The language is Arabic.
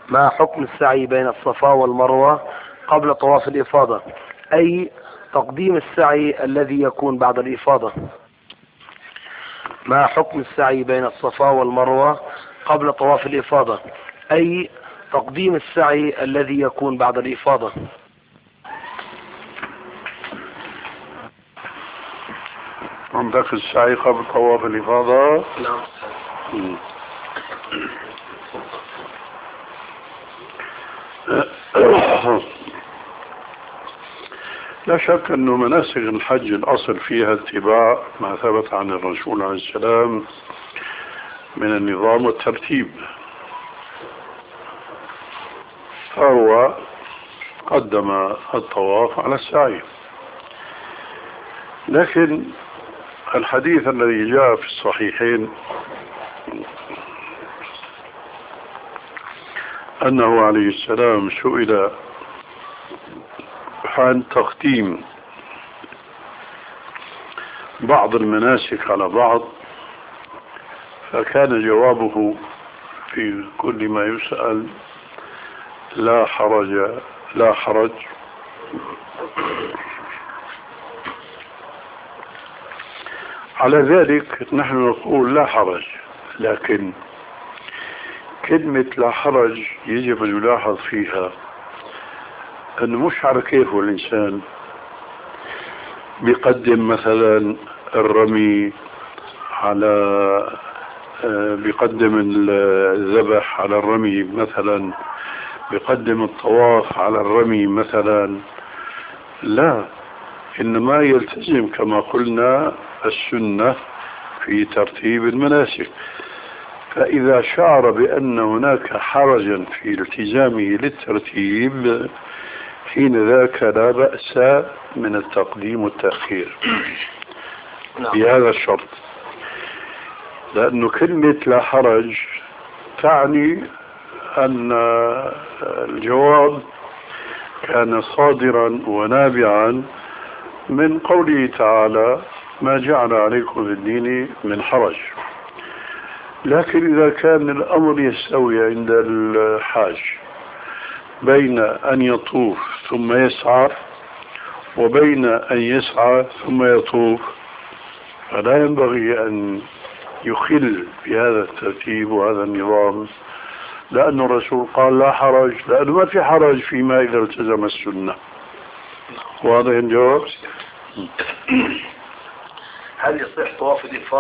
ما حكم السعي بين الصفا والمروة قبل طواف الإفاضة، أي تقديم السعي الذي يكون بعد الإفاضة؟ ما حكم السعي بين الصفا والمروة قبل طواف الإفاضة، أي تقديم السعي الذي يكون بعد الإفاضة؟ عندك السعي قبل طواف الإفاضة؟ نعم. لا شك أن مناسك الحج الأصل فيها اتباع ما ثبت عن الرسول عليه السلام من النظام والترتيب، فهو قدم الطواف على السعي. لكن الحديث الذي جاء في الصحيحين أنه عليه السلام سئل عن تقديم بعض المناسك على بعض، فكان جوابه في كل ما يسأل لا حرج لا حرج. على ذلك نحن نقول لا حرج، لكن كلمة لا حرج يجب أن يلاحظ فيها أنه مش على كيفه الإنسان بيقدم مثلا الرمي على بيقدم الذبح على الرمي مثلا، بيقدم الطواف على الرمي مثلا، لا، إنما يلتزم كما قلنا السنة في ترتيب المناسك. فإذا شعر بأن هناك حرجا في التزامه للترتيب حين ذاك لا بأس من التقديم والتأخير بهذا الشرط، لأنه كلمة لا حرج تعني أن الجواب كان صادرا ونابعا من قوله تعالى ما جعل عليكم في الدين من حرج. لكن إذا كان الأمر يستوي عند الحاج بين أن يطوف ثم يسعى وبين أن يسعى ثم يطوف، فلا ينبغي أن يخل بهذا الترتيب وهذا النظام، لأن الرسول قال لا حرج، لأنه ما في حرج فيما إذا التزم السنة. واضح الجواب؟ هل يصح طواف الإفاضة